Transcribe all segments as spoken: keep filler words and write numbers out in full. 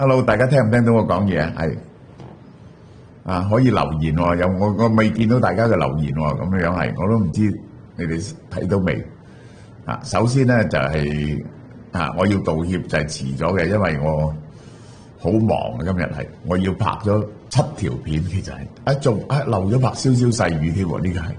Hello，大家聽唔聽到我講嘢啊？係啊，可以留言喎，有我我未見到大家嘅留言喎，咁樣係我都唔知你哋睇到未啊？首先咧就係啊，我要道歉就係遲咗嘅，因為我好忙啊，今日係我要拍咗七條片，其實係啊仲啊漏咗拍少少細雨添喎，呢個係。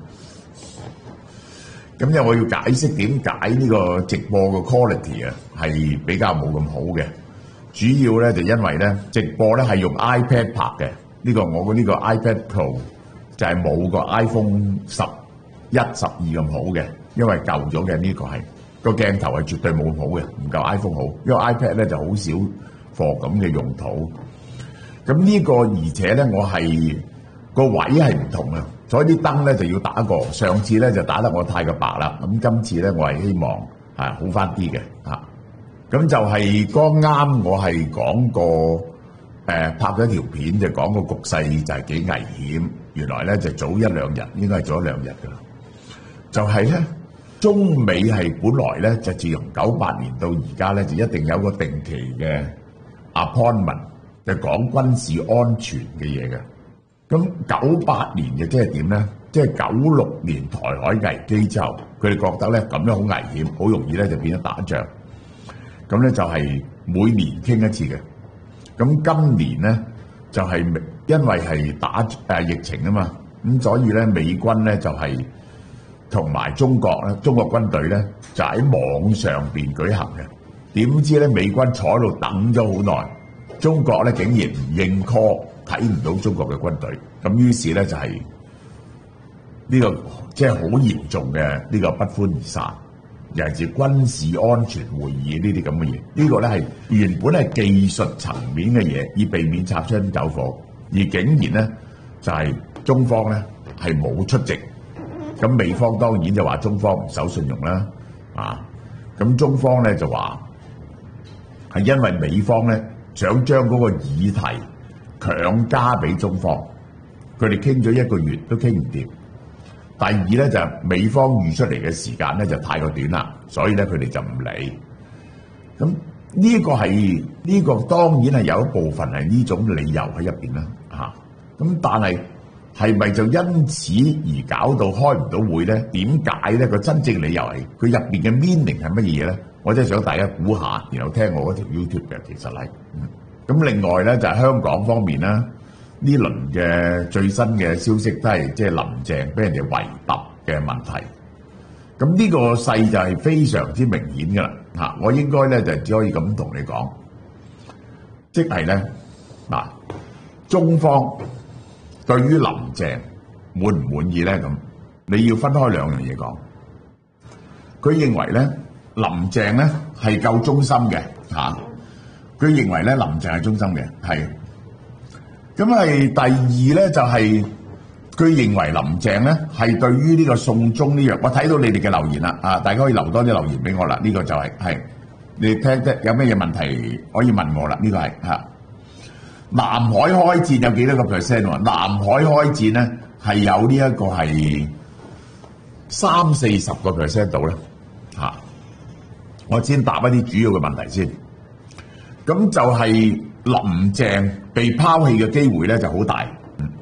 咁因為我要解釋點解呢個直播嘅 quality 啊係比較冇咁好嘅。主要咧就因為咧直播咧係用 iPad 拍嘅，呢個我嘅呢個 iPad Pro 就係冇個 iPhone 十一、十二咁好嘅，因為舊咗嘅呢個係個鏡頭係絕對冇好嘅，唔夠 iPhone 好。因為 iPad 咧就好少 for 咁嘅用途。咁呢個而且咧我係個位係唔同啊，所以啲燈咧就要打過。上次咧就打得我太過白啦，咁今次咧我係希望係好翻啲嘅嚇。咁就係剛啱，我係講過誒、呃、拍咗條片，就講個局勢就係幾危險。原來咧就早一兩日，應該係早一兩日噶啦。就係、是、咧，中美係本來咧就自從九八年到而家咧，就一定有個定期嘅 appointment，就講軍事安全嘅嘢嘅。咁九八年嘅即係點咧？即係九六年台海危機之後，佢哋覺得咧咁樣好危險，好容易咧就變咗打仗。咁咧就係每年傾一次嘅，咁今年咧就係、是、因為係打誒、呃、疫情啊嘛，咁所以咧美軍咧就係同埋中國咧，中國軍隊咧就喺網上邊舉行嘅。點知咧美軍坐喺度等咗好耐，中國咧竟然唔應 call， 睇唔到中國嘅軍隊，咁於是咧就係、是、呢、這個即係好嚴重嘅呢個不歡而散。尤其是軍事安全會議呢啲咁嘅嘢，呢個咧係原本係技術層面嘅嘢，以避免擦槍走火，而竟然咧就係中方咧係冇出席，咁美方當然就話中方唔守信用啦，啊，咁中方咧就話係因為美方咧想將嗰個議題強加俾中方，佢哋傾咗一個月都傾唔掂。第二咧就係美方預出嚟嘅時間咧就太過短啦，所以咧佢哋就唔理。咁呢個係呢個當然係有一部分係呢種理由喺入邊啦，嚇。咁但係係咪就因此而搞到開唔到會咧？點解咧？個真正理由係佢入邊嘅 meaning 係乜嘢咧？我真係想大家估下，然後聽我嗰條 YouTube 嘅，其實係。咁另外咧就係香港方面啦。呢輪嘅最新嘅消息都係即係林鄭俾人哋圍揼嘅問題，咁呢個勢就係非常之明顯㗎啦嚇！我應該咧就只可以咁同你講，即係咧嗱，中方對於林鄭滿唔滿意咧咁，你要分開兩樣嘢講。佢認為咧林鄭咧係夠忠心嘅嚇，佢認為咧林鄭係忠心嘅係。咁係第二咧，就係、是、佢認為林鄭咧係對於呢個送中呢樣，我睇到你哋嘅留言啦，啊，大家可以留多啲留言俾我啦。呢、這個就係、是、係你聽聽有咩嘢問題可以問我啦。呢、這個係嚇南海開戰有幾多個 percent 喎？南海開戰咧係有呢一個係三四十個 percent 度咧嚇。我先答一啲主要嘅問題先。咁就係林鄭被拋棄嘅機會咧就好大。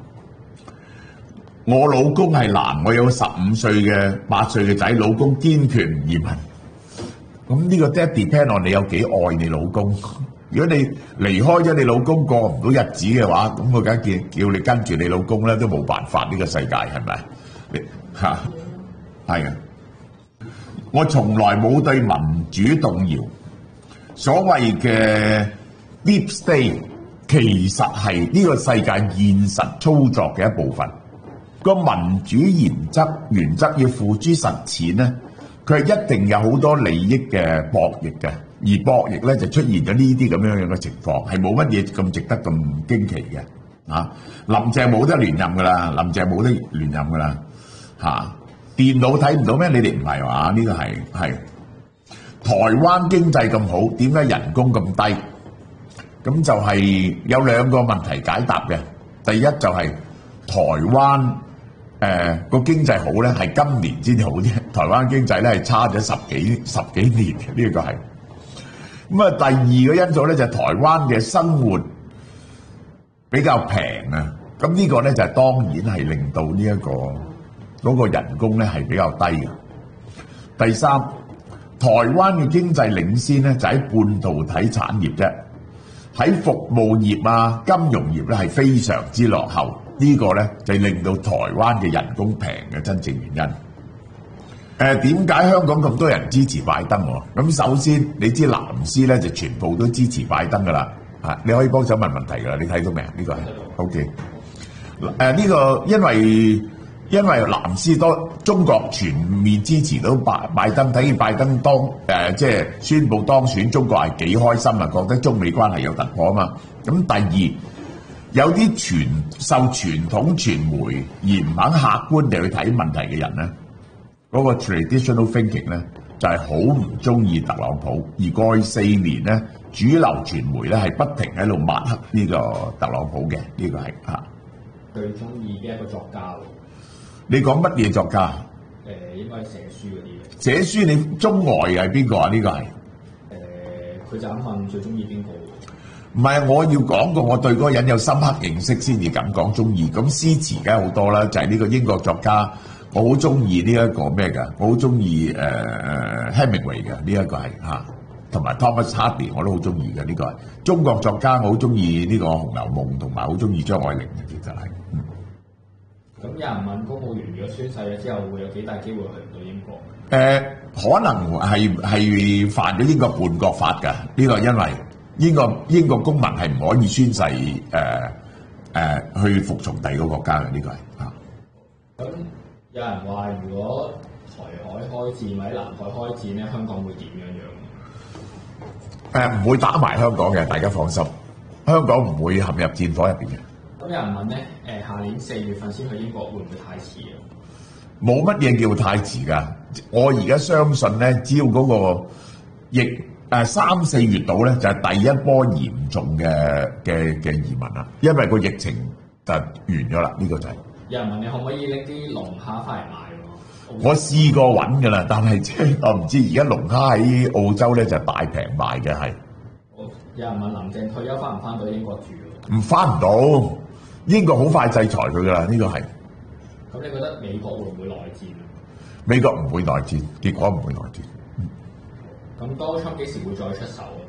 我老公係男，我有個十五歲嘅八歲嘅仔，老公堅決唔移民。咁呢個 depend on 你有幾愛你老公。如果你離開咗你老公過唔到日子嘅話，咁我梗係叫叫你跟住你老公咧，都冇辦法。呢個世界係咪？嚇，係啊！我從來冇對民主動搖。所謂嘅 deep state 其實係呢個世界現實操作嘅一部分。個民主原則原則要付諸實踐咧，佢係一定有好多利益嘅博弈嘅，而博弈咧就出現咗呢啲咁樣樣嘅情況，係冇乜嘢咁值得咁驚奇嘅。啊，林鄭冇得連任噶啦，林鄭冇得連任噶啦。嚇、啊，電腦睇唔到咩？你哋唔係話呢個係係。台灣經濟咁好，點解人工咁低？咁就係有兩個問題解答嘅。第一就係台灣誒個經濟好咧，係今年先好啲。台灣經濟咧係差咗十幾十幾年嘅，呢個係。 咁啊，第二個因素咧就係台灣嘅生活比較平啊，咁呢個咧就係當然係令到呢一個嗰個人工咧係比較低嘅。第三，台灣嘅經濟領先咧就喺半導體產業啫，喺服務業啊、金融業咧係非常之落後。呢個咧就令到台灣嘅人工平嘅真正原因。誒點解香港咁多人支持拜登喎？咁首先你知藍絲咧就全部都支持拜登噶啦，啊你可以幫手問問題噶啦，你睇到未啊？呢個係 OK。誒呢個因為因為藍絲多中國全面支持到拜拜登，睇見拜登當誒即係宣布當選，中國係幾開心啊，覺得中美關係有突破啊嘛。咁第二，有啲傳受傳統傳媒而唔肯客觀地去睇問題嘅人咧，嗰個 traditional thinking 咧就係好唔中意特朗普，而過去四年咧主流傳媒咧係不停喺度抹黑呢個特朗普嘅，呢個係嚇。 最中意嘅一個作家喎。 你講乜嘢作家？ 誒，應該係寫書嗰啲嘅。 寫書你中外係邊個啊？呢個係誒， 佢就咁問最中意邊個？ 唔係，我要講過我對嗰個人有深刻認識先至咁講中意。咁詩詞梗係好多啦，就係呢個英國作家，我好中意呢一個咩㗎？我好中意誒 Hemingway 嘅呢一個係嚇，同埋 Thomas Hardy 我都好中意嘅呢個係中國作家，我好中意呢個《紅樓夢》，同埋好中意張愛玲嘅，其實係。 咁有人問公務員如果宣誓咗之後，會有幾大機會去唔到英國？ 誒、呃，可能係係犯咗英國叛國法㗎。呢、這個因為英國英國公民係唔可以宣誓誒誒、呃呃、去服從第二個國家嘅，呢、這個係嚇。 咁有人話，如果台海開戰或者南海開戰咧，香港會點樣樣？ 誒唔、呃、會打埋香港嘅，大家放心，香港唔會陷入戰火入邊嘅。 咁有人問咧，誒下年四月份先去英國會唔會太遲啊？ 冇乜嘢叫太遲㗎。我而家相信咧，只要嗰個疫誒三四月度咧，就係、是、第一波嚴重嘅嘅嘅移民啦。因為個疫情就完咗啦，呢、這個就係、是。有人問你可唔可以拎啲龍蝦翻嚟賣喎？ 我試過揾㗎啦，但係即係我唔知而家龍蝦喺澳洲咧就大平賣嘅係。 有人問林鄭退休翻唔翻到英國住？ 唔翻唔到。英國好快制裁佢㗎啦，呢、這個係。 咁你覺得美國會唔會內戰啊？ 美國唔會內戰，結果唔會內戰。 咁 Donald Trump 幾時會再出手啊？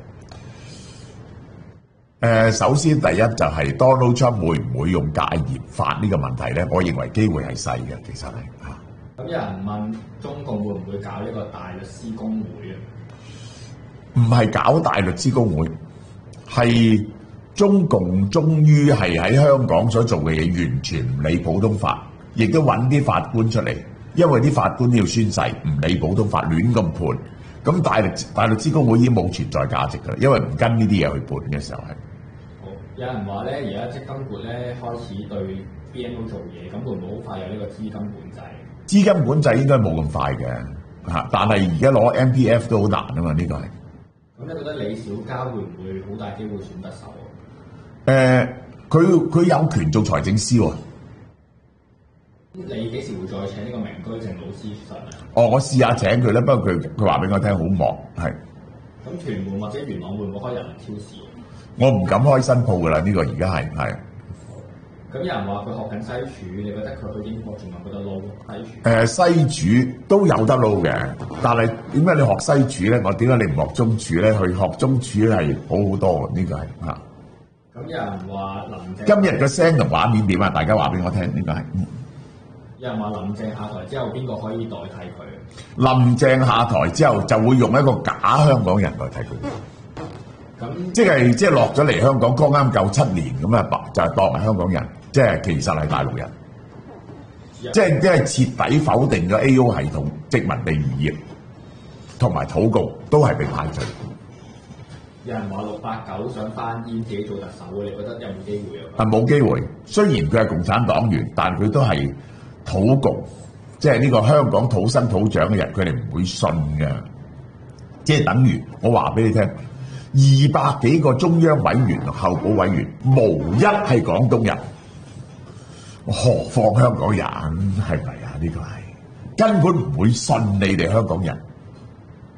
誒、呃，首先第一就係 Donald Trump 會唔會用戒嚴法呢個問題咧？我認為機會係細嘅，其實係嚇。 咁有人問中共會唔會搞呢個大律師公會啊？ 唔係搞大律師公會，係。中共終於係喺香港所做嘅嘢，完全唔理普通法，亦都揾啲法官出嚟，因為啲法官都要宣誓，唔理普通法，亂咁判。咁大律大律師公會已經冇存在價值㗎啦，因為唔跟呢啲嘢去判嘅時候係。 好，有人話咧，而家積金局咧開始對 B N O 做嘢，咁會唔會好快有呢個資金管制？ 資金管制應該冇咁快嘅嚇，但係而家攞 M P F 都好難啊嘛，呢、這個係。 咁你覺得李小加會唔會好大機會選特首？ 誒，佢佢、呃、有權做財政司喎、哦。 你幾時會再請呢個明居正老師上嚟？ 哦，我試下請佢啦，不過佢佢話俾我聽好忙，係。 咁屯門或者元朗會唔會開人民超市？ 我唔敢開新鋪噶啦，呢、這個而家係係。 咁有人話佢學緊西廚，你覺得佢去英國仲有冇得撈西廚？誒、 呃，西廚都有得撈嘅，但係點解你學西廚咧？我點解你唔學中廚咧？去學中廚係好好多嘅，呢、這個係嚇。 咁有人話林鄭今日嘅聲同畫面點啊？大家話俾我聽，呢個係。 有人話林鄭下台之後，邊個可以代替佢？ 林鄭下台之後就會用一個假香港人代替佢。咁、嗯、即係即係落咗嚟香港剛啱夠七年咁啊，就係當係香港人，即係其實係大陸人。嗯、即係即係徹底否定咗 A O 系統、殖民地漁業同埋土共都係被排除。 有人話六八九想翻煙自己做特首，你覺得有冇機會啊？ 啊，冇機會。雖然佢係共產黨員，但佢都係土共，即係呢個香港土生土長嘅人，佢哋唔會信嘅。即係等於我話俾你聽，二百幾個中央委員同候補委員，無一係廣東人，何況香港人係咪啊？呢個係根本唔會信你哋香港人。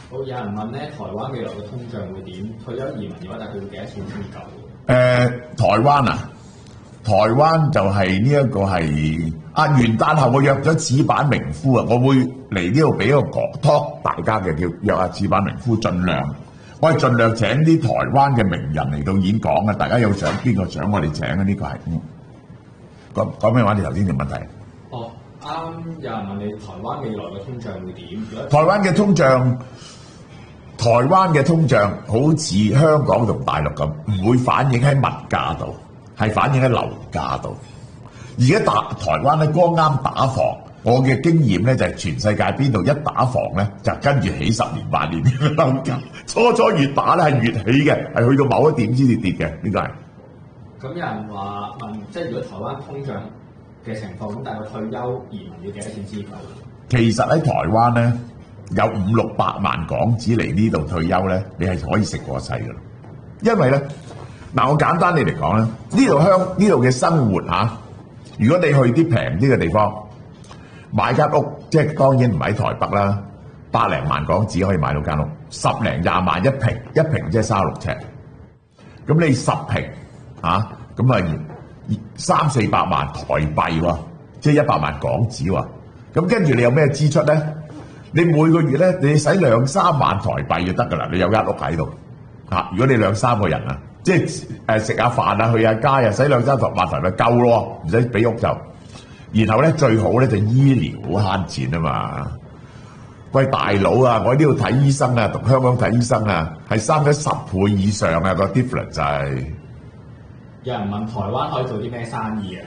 好，有人問咧，台灣未來嘅通脹會點？退休移民嘅話，大概會幾多錢先夠？誒、 呃，台灣啊，台灣就係呢一個係啊元旦後我約咗矢板明夫啊，我會嚟呢度俾個講 talk 大家嘅，叫約阿矢板明夫，盡量我係盡量請啲台灣嘅名人嚟到演講啊！大家有想邊個想我哋請啊？呢、這個係嗯講講咩話？你頭先條問題。 哦，啱有人問你台灣未來嘅通脹會點？ 台灣嘅通脹。台灣嘅通脹好似香港同大陸咁，唔會反映喺物價度，係反映喺樓價度。而家打台灣咧，剛啱打房，我嘅經驗咧就係全世界邊度一打房咧，就跟住起十年八年嘅樓價，初初越打咧係越起嘅，係去到某一點先至跌嘅，呢個係。 咁有人話問，即係如果台灣通脹嘅情況，咁大概退休移民要幾多錢先夠？ 其實喺台灣咧。有五六百萬港紙嚟呢度退休咧，你係可以食過世㗎啦。因為咧，嗱我簡單你嚟講咧，呢度香呢度嘅生活嚇、啊，如果你去啲平啲嘅地方買間屋，即係當然唔喺台北啦，百零萬港紙可以買到間屋，十零廿萬一平，一平即係三十六尺。咁你十平嚇，咁啊三四百萬台幣喎，即係一百萬港紙喎。咁跟住你有咩支出咧？你每個月咧，你使兩三萬台幣就得㗎啦。你有間屋喺度嚇，如果你兩三個人啊，即係誒食下飯啊、去下街啊，使兩三十萬台幣夠咯，唔使俾屋就。然後咧最好咧就醫療好慳錢啊嘛。喂大佬啊，我喺呢度睇醫生啊，同香港睇醫生啊，係生咗十倍以上啊個 difference 就係。 有人問台灣可以做啲咩生意啊？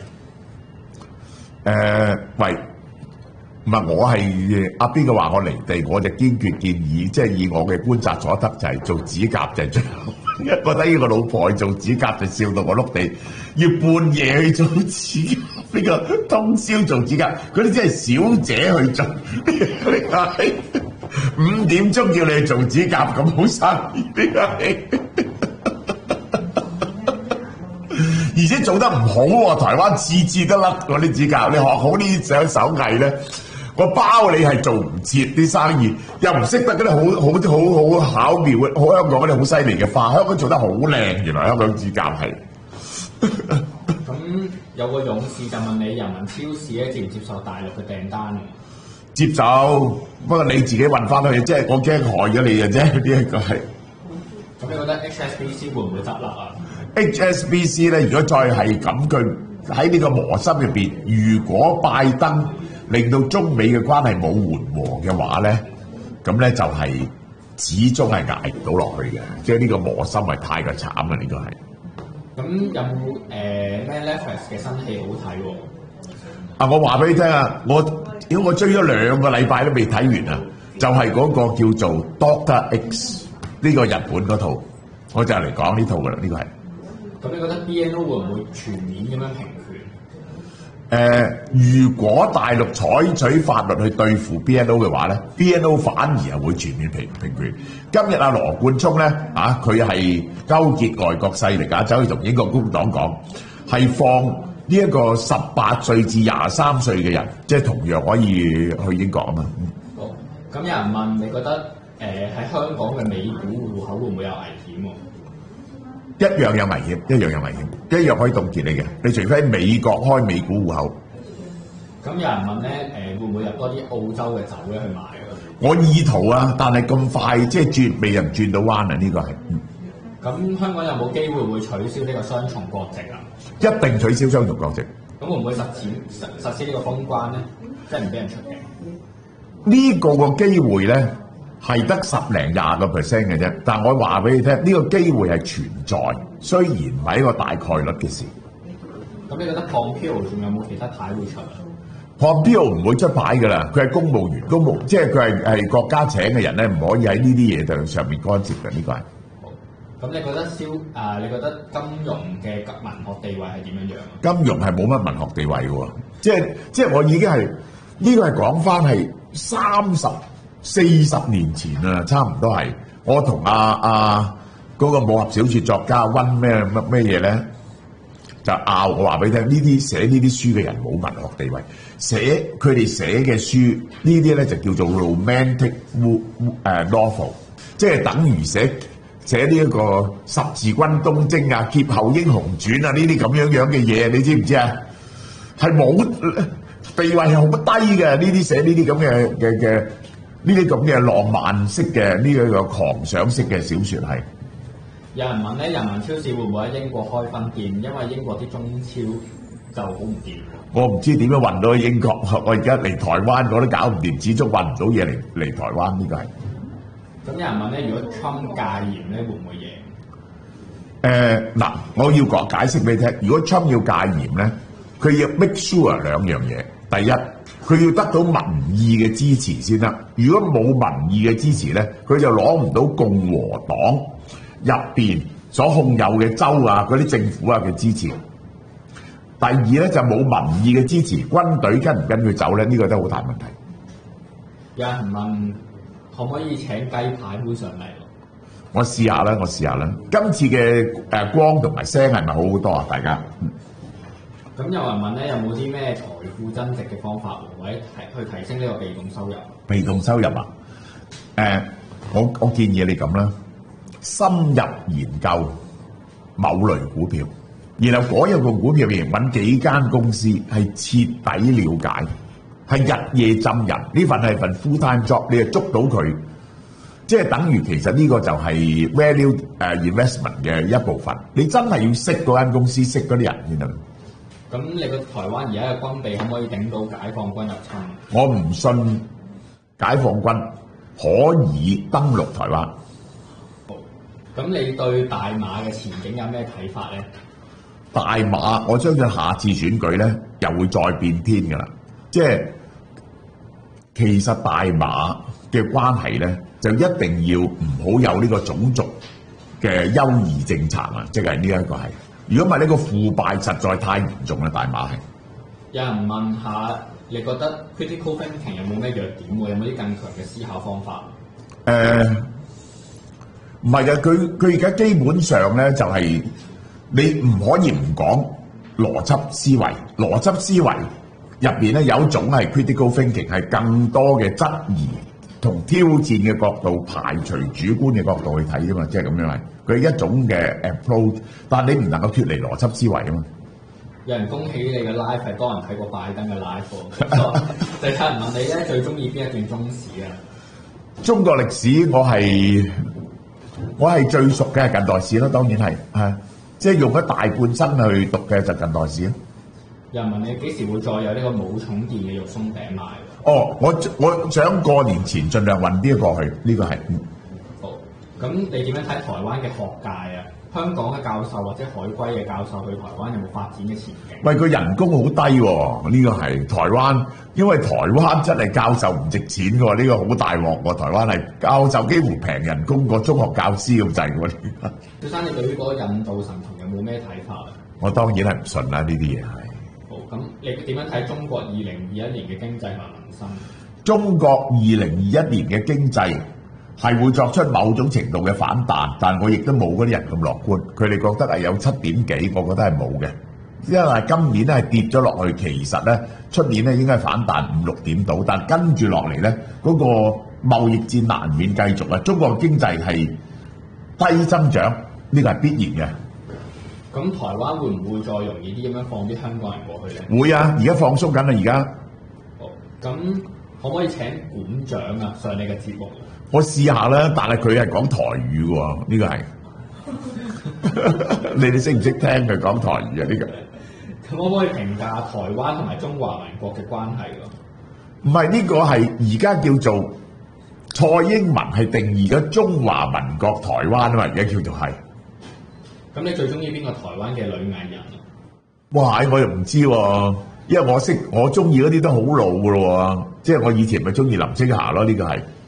誒喂。唔係我係阿邊個話我離地，我就堅決建議，即係以我嘅觀察所得就係做指甲就係最好。覺得呢個老婆去做指甲就笑到我碌地，要半夜去做指甲，呢個通宵做指甲，嗰啲真係小姐去做。五點鐘叫你去做指甲咁好生意，呢個係。而且做得唔好喎，台灣次次都甩嗰啲指甲，你學好呢種手藝咧。我包你係做唔切啲生意，又唔識得嗰啲好好好好巧妙嘅，好香港嗰啲好犀利嘅花，香港做得好靚，原來香港指甲係。 咁有個勇士就問你，人民超市咧接唔接受大陸嘅訂單？ 接受，不過你自己運翻去，即係我驚害咗你嘅啫，呢一個係。 咁你覺得 H S B C 會唔會執笠啊 ？H S B C 咧，如果再係咁，佢喺呢個磨心入邊，如果拜登令到中美嘅關係冇緩和嘅話咧，咁咧就係始終係捱唔到落去嘅，即係呢個磨心係太過慘啊！呢個係。 咁有冇誒咩 Netflix 嘅新戲好睇喎？ 啊！我話俾你聽啊，我屌我追咗兩個禮拜都未睇完啊，就係、是、嗰個叫做 Doctor X 呢個日本嗰套，我就嚟講呢套噶啦，呢、這個係。 咁你覺得 B N O 會唔會全面咁樣平權？ 誒、呃，如果大陸採取法律去對付 B N O 嘅話咧 ，B N O 反而係會全面平平權。今日阿羅冠聰咧啊，佢係勾結外國勢力啊，走去同英國工黨講，係放呢一個十八歲至廿三歲嘅人，即係同樣可以去英國啊嘛。 好，咁有人問你覺得誒喺、呃、香港嘅美股戶口會唔會有危險喎？ 一樣有危險，一樣有危險，一樣可以凍結你嘅。你除非喺美國開美股戶口。 咁有人問咧，誒、呃、會唔會入多啲澳洲嘅酒咧去買啊？ 我意圖啊，但係咁快即係轉，未人轉到彎啊！呢、這個係。 咁、嗯、香港有冇機會會取消呢個雙重國籍啊？ 一定取消雙重國籍。 咁會唔會實踐實實施呢個封關咧？即係唔俾人出境？ 呢個個機會咧係得十零廿個 percent 嘅啫，但係我話俾你聽，呢、這個機會係存在，雖然唔係一個大概率嘅事。 咁你覺得 Pompeo 仲有冇其他牌會出啊？ Pompeo 唔會出牌㗎啦，佢係公務員，公務即係佢係係國家請嘅人咧，唔可以喺呢啲嘢度上面干涉嘅。呢、這個係。 好，咁你覺得消啊？你覺得金融嘅文學地位係點樣樣啊？ 金融係冇乜文學地位嘅喎，即係即係我已經係呢、這個係講翻係三十四十年前啊，差唔多係我同阿阿嗰個武俠小説作家温咩乜咩嘢咧？ 就拗我話俾你聽，呢啲寫呢啲書嘅人冇文學地位，寫佢哋寫嘅書呢啲咧就叫做 romantic 誒 novel， 即係等於寫寫呢一個十字軍東征啊、劫後英雄傳啊呢啲咁樣樣嘅嘢，你知唔知啊？係冇地位係好低嘅，呢啲寫呢啲咁嘅嘅嘅呢啲咁嘅浪漫式嘅呢一個狂想式嘅小説係。 有人問咧，人民超市會唔會喺英國開分店？因為英國啲中超就好唔掂。我唔知點樣運到去英國，我而家嚟台灣我都搞唔掂，始終運唔到嘢嚟嚟台灣呢個係。咁有人問咧，如果 Trump 戒嚴咧，會唔會贏？誒嗱、呃，我要講解釋俾你聽。如果 Trump 要戒嚴咧，佢要 make sure 兩樣嘢。第一，佢要得到民意嘅支持先得。如果冇民意嘅支持咧，佢就攞唔到共和黨入邊所控有嘅州啊，嗰啲政府啊嘅支持。第二咧就冇民意嘅支持，軍隊跟唔跟佢走咧？呢、這個都好大問題。有人問可唔可以請雞排妹上嚟？我試下啦，我試下啦。今次嘅誒光同埋聲係咪好好多啊？大家。咁、嗯、有人問咧，有冇啲咩財富增值嘅方法，或者提去提升呢個被動收入？被動收入啊？誒、呃，我我建議你咁啦。深入研究某類股票，然後嗰一個股票入揾幾間公司係徹底了解，係日夜浸人。呢份係份 full time job，你就捉到佢，即係等於其實呢個就係 value 誒 investment 嘅一部分。你真係要識嗰間公司，識嗰啲人先得。咁你個台灣而家嘅軍備可唔可以頂到解放軍入侵？我唔信解放軍可以登陸台灣。咁你對大馬嘅前景有咩睇法咧？大馬，我相信下次選舉咧又會再變天㗎啦。即係其實大馬嘅關係咧，就一定要唔好有呢個種族嘅優異政策啊！即係呢一個係。如果唔係呢個腐敗實在太嚴重啦，大馬係。有人問下，你覺得 critical thinking 有冇咩弱點喎？有冇啲更強嘅思考方法？誒、呃。唔係嘅，佢佢而家基本上咧就係、是、你唔可以唔講邏輯思維，邏輯思維入邊咧有一種係 critical thinking， 係更多嘅質疑同挑戰嘅角度，排除主觀嘅角度去睇啫嘛，即係咁樣係佢係一種嘅 approach， 但係你唔能夠脫離邏輯思維啊嘛。有人恭喜你嘅 live 係多人睇過拜登嘅 live， 就睇人問你咧最中意邊一段中史啊？中國歷史我係。我係最熟嘅係近代史啦，當然係係，即係用咗大半生去讀嘅就近代史啦。有人問你幾時會再有呢個冇重電嘅肉鬆餅賣？哦，我我想過年前盡量運啲過去，呢、這個係。好，咁你點樣睇台灣嘅學界啊？香港嘅教授或者海歸嘅教授去台灣有冇發展嘅前景？喂，佢人工好低喎、哦，呢、這個係台灣，因為台灣真係教授唔值錢嘅喎，呢、這個好大鑊喎。台灣係教授幾乎平人工過中學教師咁滯喎。小生，你對於嗰個印度神童有冇咩睇法啊？我當然係唔信啦，呢啲嘢係。好，咁你點樣睇中國二零二一年嘅經濟同民生？中國二零二一年嘅經濟係會作出某種程度嘅反彈，但我亦都冇嗰啲人咁樂觀。佢哋覺得係有七點幾，我覺得係冇嘅。因為今年咧係跌咗落去，其實咧出年咧應該係反彈五六點到，但跟住落嚟咧嗰個貿易戰難免繼續啊！中國經濟係低增長，呢個係必然嘅。咁台灣會唔會再容易啲咁樣放啲香港人過去咧？會啊！而家放鬆緊啦，而家。好，咁可唔可以請館長啊上你嘅節目？我試下啦，但係佢係講台語喎，呢、這個係你哋識唔識聽佢講台語啊？呢、這個咁可唔可以評價台灣同埋中華民國嘅關係喎？唔係呢個係而家叫做蔡英文係定義咗中華民國台灣啊嘛，而家叫做係。咁你最中意邊個台灣嘅女藝人啊？哇！我又唔知喎，因為我識我中意嗰啲都好老噶咯喎，即係我以前咪中意林青霞咯，呢、這個係。